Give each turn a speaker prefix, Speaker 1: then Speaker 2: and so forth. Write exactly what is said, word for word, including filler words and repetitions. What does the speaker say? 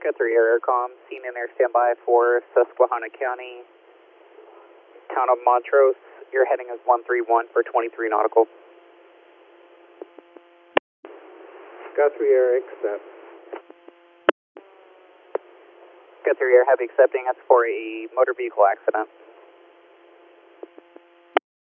Speaker 1: Got three Air Aircom, scene in there, standby for Susquehanna County, town of Montrose. Your heading is one three one for twenty-three nautical.
Speaker 2: Got three Air, accept.
Speaker 1: Got three Air, heavy accepting. That's for a motor vehicle accident.